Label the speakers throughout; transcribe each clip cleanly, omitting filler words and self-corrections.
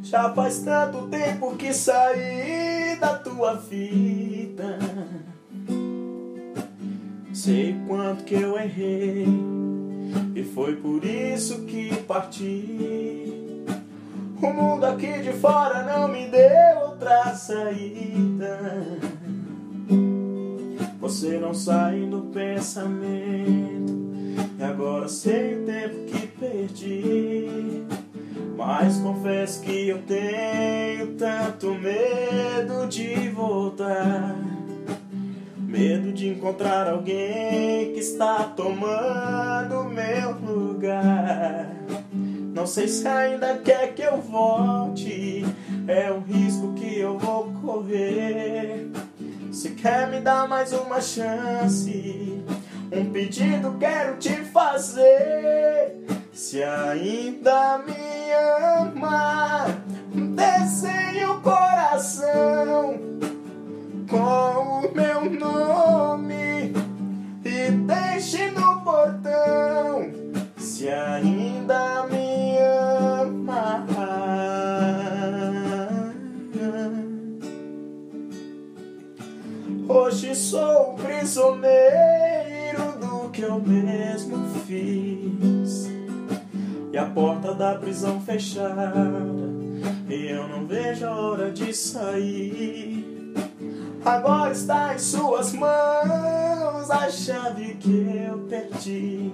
Speaker 1: Já faz tanto tempo que saí da tua vida. Sei quanto que eu errei e foi por isso que parti. O mundo aqui de fora não me deu outra saída. Você não sai do pensamento e agora sei o tempo que perdi. Mas confesso que eu tenho tanto medo de voltar. Medo de encontrar alguém que está tomando meu lugar. Não sei se ainda quer que eu volte, é um risco que eu vou correr. Se quer me dar mais uma chance, um pedido quero te fazer. Se ainda me ama, desenhe o coração com o meu nome e deixe no portão. Se ainda me ama. Hoje sou prisioneiro do que eu mesmo fiz, e a porta da prisão fechada, e eu não vejo a hora de sair. Agora está em suas mãos a chave que eu perdi.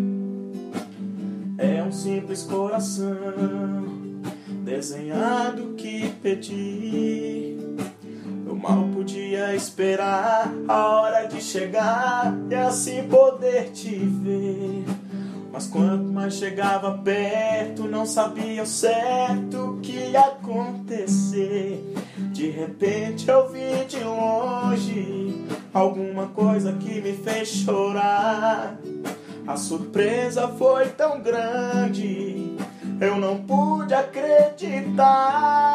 Speaker 1: É um simples coração desenhado que pedi. Eu mal podia esperar a hora de chegar e assim poder te ver. Mas quanto mais chegava perto, não sabia ao certo o que ia acontecer. De repente eu vi de longe alguma coisa que me fez chorar. A surpresa foi tão grande, eu não pude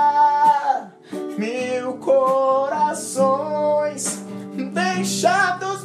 Speaker 1: acreditar. 1000 corações deixados